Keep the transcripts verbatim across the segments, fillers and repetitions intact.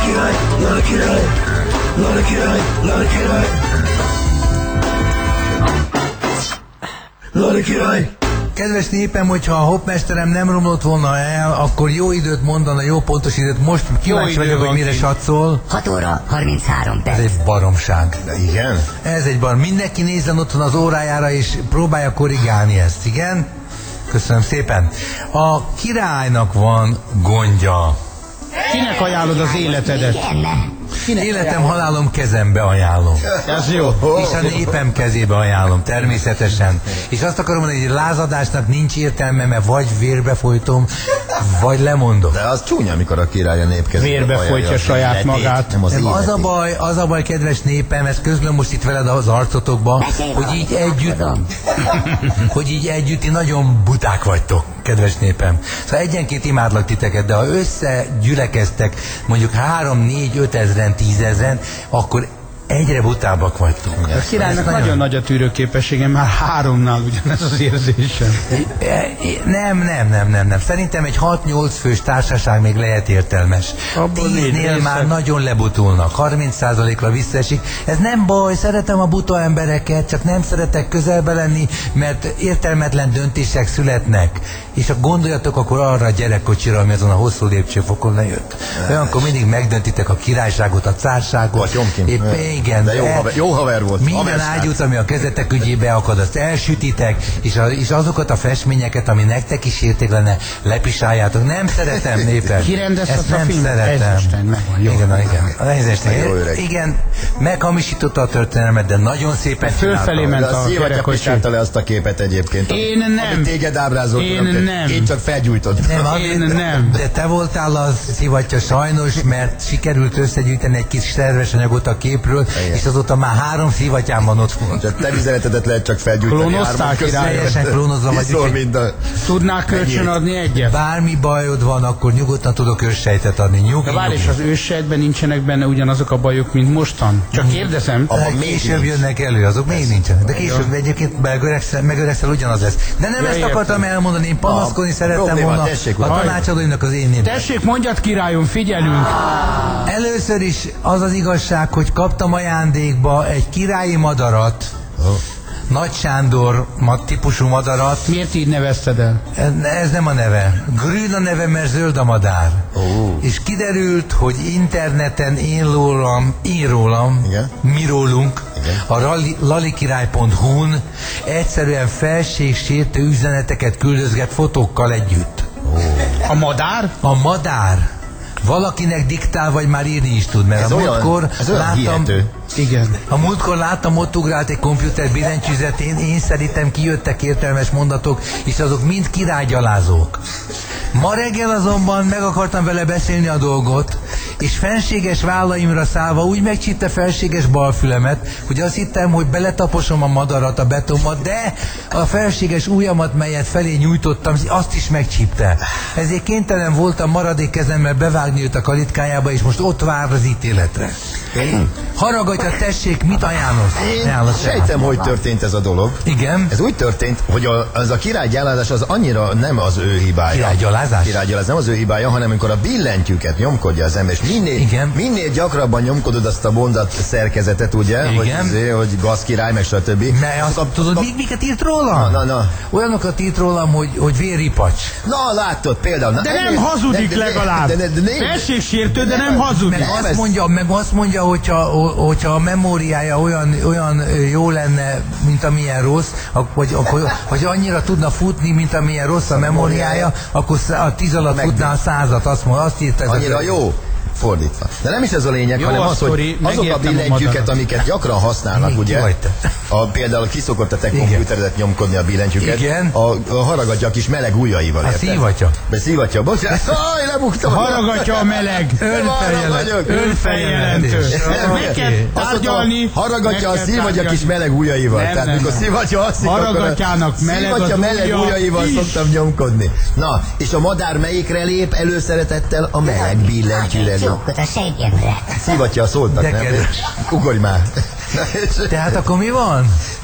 király, Lala király, Lala király, Lala király, Lala király. Kedves népem, hogyha a hoppmesterem nem romlott volna el, akkor jó időt mondana, jó pontos időt. Most kíváncsi vagyok, hogy mire satszol. hat óra harminchárom perc. Ez egy baromság. De igen? Ez egy barom. Mindenki nézzen otthon az órájára, és próbálja korrigálni ezt, igen? Köszönöm szépen. A királynak van gondja. Kinek ajánlod az életedet? Igen, nem. Életem, halálom kezembe ajánlom. Ez jó. És a népem kezébe ajánlom, természetesen. És azt akarom mondani, hogy lázadásnak nincs értelme, mert vagy vérbe folytom, vagy lemondom. De az csúnya, amikor a király a nép kezébe Vérbe folytja saját magát. Nem az, Nem, az a baj, az a baj, kedves népem, ezt közlöm most itt veled az arcotokba, hogy így együtt, hogy így együtt ti nagyon buták vagytok, kedves népem. Szóval egyenként imádlak titeket, de ha összegyülekeztek mondjuk három, négy, öt ezren, tízezren, akkor egyre butábbak vagytok. A királynak nagyon, nagyon nagy a tűrőképessége, már háromnál ugyanez az érzésem. Nem, nem, nem, nem, nem. Szerintem egy hat-nyolc fős társaság még lehet értelmes. Tíznél már nagyon lebutulnak, harminc százalékra visszaesik. Ez nem baj, szeretem a buta embereket, csak nem szeretek közelbe lenni, mert értelmetlen döntések születnek. És ha gondoljatok akkor arra a gyerekkocsira, ami azon a hosszú lépcsőfokon lejött. Olyankor mindig megdöntitek a királyságot, a cárságot. Épp, igen, de jó, haver, jó haver volt. Minden ágyút, ami a kezetek ügyébe akad, azt elsütitek, és, a, és azokat a festményeket, ami nektek is érték lenne, lepisáljátok. Nem szeretem, népem. Ki rendezte Ezt a nem filmet? szeretem. Eisenstein, megvan, jó. Igen, igen. Az Eisenstein. Jó öreg. Igen, meghamisította a történelmet, de nagyon szépen Fölfelé csinálta. ment De a a szívatja kerekocsi. pisálta le azt a képet egyébként. Én nem. Amit téged ábrázolt. Én nem. Én csak felgyújtottam. Nem, Én azért- nem. De te voltál az szivatja sajnos, mert sikerült összegyűjteni egy kis szerves anyagot a képről, igen. és azóta már három szivatján van ott volt. Csak te üzenetedet lehet csak felgyújtani. Klónozták hárman között. királyot. Teljesen klónozva vagy, Viszol, úgyhogy- mint a... Tudnál kölcsön adni egyet? Bármi bajod van, akkor nyugodtan tudok őssejtet adni. Nyugi, De várj, és nyugi. az őssejtben nincsenek benne ugyanazok a bajok, mint mostan? Csak kérdezem. Abban De még később nincs. jönnek elő, azok még nincsenek. De később egyébként megöregszel, megöregszel ugyanaz lesz. De nem Ja, ezt értem. akartam elmondani, én panaszkodni A szerettem probléma, volna tessék, a uram. tanácsadóimnak az én népem. Tessék, mondjad királyom, figyelünk. Először is az az igazság, hogy kaptam ajándékba egy királyi madarat, Nagy Sándor ma- típusú madarat. Miért így nevezted el? Ez nem a neve. Grün a neve, mert zöld a madár. Ó. És kiderült, hogy interneten én rólam, én rólam, Igen. mi rólunk, Igen. a rali- lalikirály pont hu-n egyszerűen felségsértő üzeneteket küldözget fotókkal együtt. A madár? A madár valakinek diktál, vagy már írni is tud, mert Ez a olyan, múltkor ez olyan láttam, hihető. Igen. a múltkor láttam, ott ugrált egy komputer billentyűzetén, én szerintem kijöttek értelmes mondatok, és azok mind királygyalázók. Ma reggel azonban meg akartam vele beszélni a dolgot, és fenséges vállaimra szállva úgy megcsípte felséges balfülemet, hogy azt hittem, hogy beletaposom a madarat, a betonba, de a felséges ujjamat, melyet felé nyújtottam, azt is megcsípte. Ezért kénytelen voltam maradék kezemmel bevágni őt a kalitkájába, és most ott vár az ítéletre. Haragatja, tessék, mit ajánlsz? Én Ajánlasz el. sejtem, hogy történt ez a dolog. Igen. Ez úgy történt, hogy a, az a királygyalázás az annyira nem az ő hibája. Királygyalázás? Királygyalázás nem az ő hibája, hanem amikor a billentyűket nyomkodja az ember, és minél, Igen. minél gyakrabban nyomkodod azt a mondat szerkezetet, ugye, Igen. hogy, azért, hogy gazkirály, meg stb. Ne, azt, tudod, mi, miket írt rólam? Na, na, na. Olyanokat írt rólam, hogy, hogy vérripacs. Na, látod például. Na, De ennél- nem hazudik de- de- legalább. De, de, de, de, de, Felségsértő, de nem hazudik. Meg Nem, azt, ez- mondja, meg azt mondja, hogyha, hogyha a memóriája olyan, olyan ö, jó lenne, mint amilyen rossz, ak- vagy akkor, hogy annyira tudna futni, mint amilyen rossz a memóriája, akkor szá- a tíz alatt Meg- futná a százat, azt, mondja, azt írta ez a annyira könyv. jó. Fordítva. De nem is ez a lényeg, Jó hanem a az, hogy sztori, azok a megértem a billentyűket, madarat. amiket gyakran használnak, Még ugye? ki vagy te? A, például kiszokott a te Igen. komputeredet nyomkodni a billentyűket. Igen. A, a haragatja a kis meleg ujjaival. A érted? szívatja. Be szívatja. Bocsánat, aj, lebuktam. Haragatja a meleg. Önfeljelentő. Önfeljelentő. Meg kell tárgyalni. Haragatja a meg kell szívatja tárgyalni. kis meleg ujjaival. Nem, Tehát nem, mikor nem. szívatja azt akkor Haraggatjának a meleg szívatja az meleg ujja ujjaival is. szoktam nyomkodni. Na, és a madár melyikre lép? Előszeretettel a meleg billentyűre. Csókot a seggemre. Szívatja a szóltak, De nem? kedves. Ugorj már. Na, és- Tehát akkor mi van?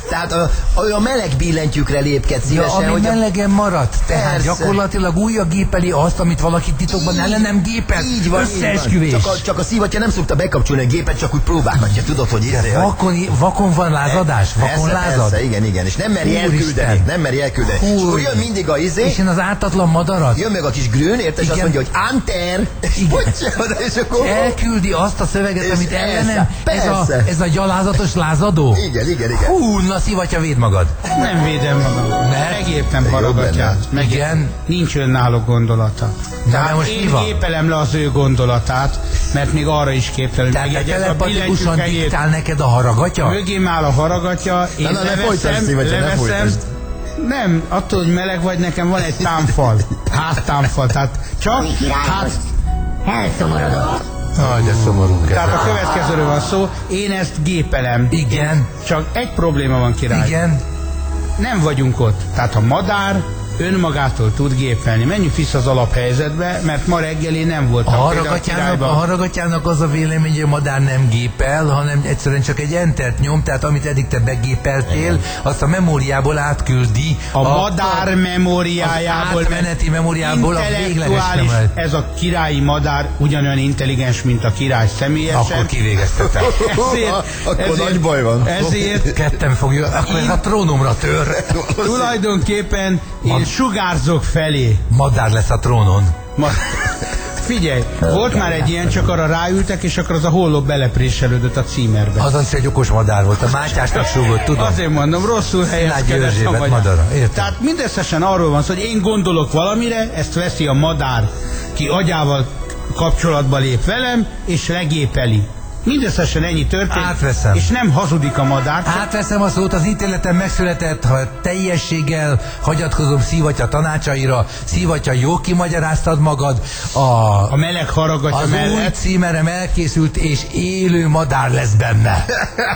Tehát a, a meleg billentyűkre lépked Ja, szívesen, ami hogy a... melegen maradt. Tehát Persze. gyakorlatilag újra gépeli azt, amit valaki titokban ellenem gépelt. Így van, Összeesküvés. így van. Csak, a, csak a szívatja nem szokta bekapcsolni a gépet, csak úgy próbálhatja, tudod, hogy izé, hogy... Vakon, vakon van lázadás? Vakon Persze, lázad? persze, igen, igen, és nem meri Úristen. elküldeni, nem meri elküldeni. Hú. És akkor jön mindig a izé, És én az ártatlan madarat? jön meg a kis grün, érted, és azt Igen. mondja, hogy Anter, és Igen. mondja oda, és akkor... Elküldi azt a szöveget, És amit persze, ellenem. Ez a, persze. ez a gyalázatos lázadó? Igen, igen, igen. Hú, na szivatja, véd magad. Nem védem magam. Ne? Megértem Jobb haragatját. lenne. Megértem. Igen. Nincs önálló gondolata. Na, Tehát most mi én van? gépelem le az ő gondolatát, mert még arra is képtelen, hogy Tehát megjegyez a telepatikusan billentyűkejét. diktál neked a haragatja? Mögém áll a haragatja, én Na, na, ne leveszem, folytasd, Szívacsa, ne leveszem. folytasd. Nem, attól, hogy meleg vagy, nekem van egy támfal. Háztámfal, tehát csak Mi király ház... most elszomorodott. Aj, de szomorú. Tehát a következőről van szó, én ezt gépelem. Igen. Csak egy probléma van, király. Igen. Nem vagyunk ott. Tehát a madár önmagától tud gépelni. Menjünk vissza az alaphelyzetbe, mert ma reggel én nem A voltam. Például haragatyának, a királyban. haragatyának az a vélemény, hogy a madár nem gépel, hanem egyszerűen csak egy entert nyom, tehát amit eddig te begépeltél, azt a memóriából átküldi. A madár memóriájából, az átmeneti memóriából a végleges intellektuális, memóriájából. ez a királyi madár ugyanolyan intelligens, mint a király személyesen. Akkor kivégeztetem. ezért, Akkor nagy baj van. Ezért Ketten fogja, akkor ez a trónomra tör. tulajdonképpen én sugárzok felé. Madár lesz a trónon. Ma, figyelj, volt már egy ilyen, csak arra ráültek, és akkor az a holló belepréselődött a címerbe. Az az egy okos madár volt, a Mátyásnak súgott, tudom. Azért mondom, rosszul helyezkedett Erzsébet a magyar. madara, értem. Tehát mindösszesen arról van szó, hogy én gondolok valamire, ezt veszi a madár, ki agyával kapcsolatba lép velem, és legépeli. Mindösszesen ennyi történt, Átveszem. és nem hazudik a madár. csak Átveszem a szót, az ítéletem megszületett, ha teljességgel hagyatkozom Szívatya tanácsaira. Szívatya, jó kimagyaráztad magad, a, A meleg haragatja az új mellett. címerem elkészült, és élő madár lesz benne.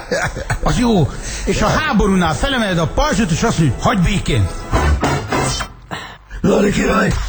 Az jó. És a háborúnál felemeled a pajzsot, és azt mondja, hagyd békén. Lari király!